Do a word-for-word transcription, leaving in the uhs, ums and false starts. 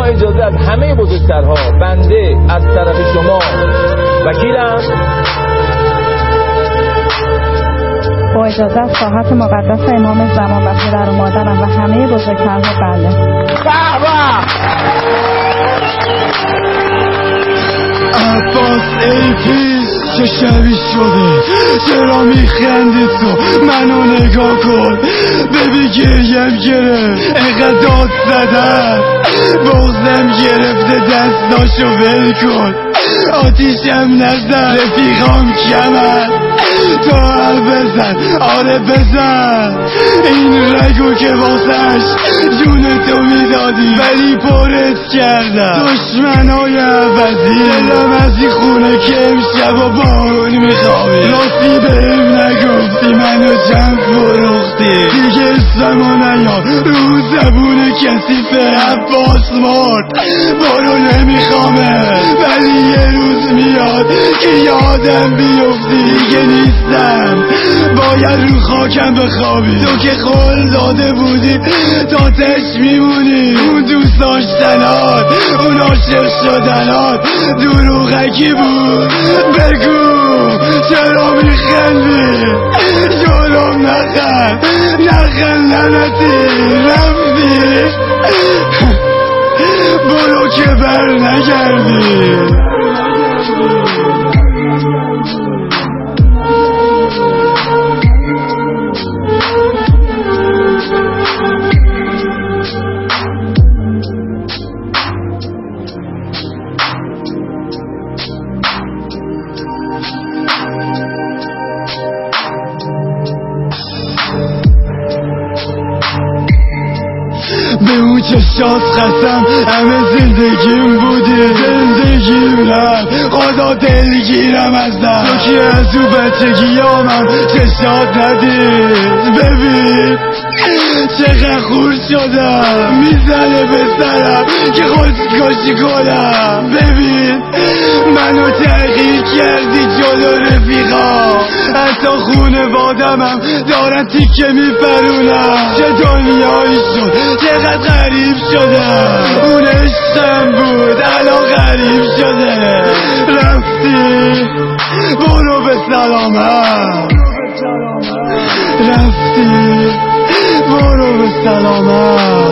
اما اجازه از همه بزرگترها، بنده از طرف شما وکیلم با اجازه از ساحت مقدس امام زمان و پدر و مادرم و همه بزرگترها بنده. عباس ای پیش چه شبی شده، چرا میخندی تو منو نگاه کن، ببین گریم گرفت اینقدر داد زدن، بغزم گرفته دستاشو ول کن، آتیشم نزن رفیقام کمن، تو هم بزن آره بزن، این رگو که واسش جون تو میدادی ولی پرت کردم دشمنای عوضی، دلم از این خونه که امشب و بارون میخوابی، راستی بهم نگفتی منو چند فروختی، دیگه اسمو نیار رو زبون کسیفه، عباس مرد بارو نمیخوامه ولی یه روز میاد که یادم بیفتی، دیگه نیستم باید رو خاکم بخوابی، تو که خول داده بودی تا تش میمونی، اون دوست داشتنات اون عاشق شدنات دروغکی بود، بگو چرا میخندی جلوم نخند نخند لعنتی رفتی برو که بر نگردی. به اون چشات خستم همه زندگیم بودی، زندگیم رفت خدا دلگیرم از دست، تو که از او بچگیامم چشات ندید، ببین چقدر خور شدم میزنه به سرم که خودکشی کنم، ببین منو تغییر کردی جلو رفیقا، حتی خونوادمم دارن تیکه میپرونم، چه دنیایی شد چقدر غریب شدم، اون عشقم بود الان غریب شده، رفتی برو به سلامت، رفتی برو به سلامت.